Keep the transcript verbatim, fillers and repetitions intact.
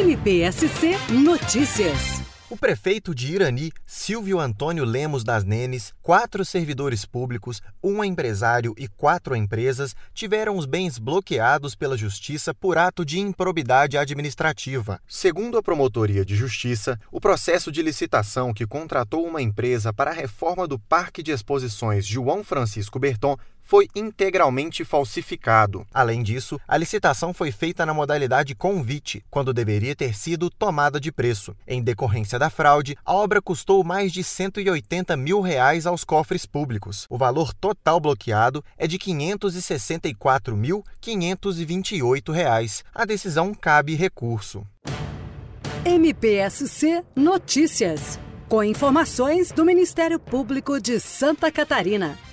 M P S C Notícias. O prefeito de Irani, Silvio Antônio Lemos das Nenes, quatro servidores públicos, um empresário e quatro empresas tiveram os bens bloqueados pela Justiça por ato de improbidade administrativa. Segundo a Promotoria de Justiça, o processo de licitação que contratou uma empresa para a reforma do Parque de Exposições João Francisco Berton foi integralmente falsificado. Além disso, a licitação foi feita na modalidade convite, quando deveria ter sido tomada de preço. Em decorrência da fraude, a obra custou mais de cento e oitenta mil reais aos cofres públicos. O valor total bloqueado é de quinhentos e sessenta e quatro mil, quinhentos e vinte e oito reais. A decisão cabe recurso. M P S C Notícias, com informações do Ministério Público de Santa Catarina.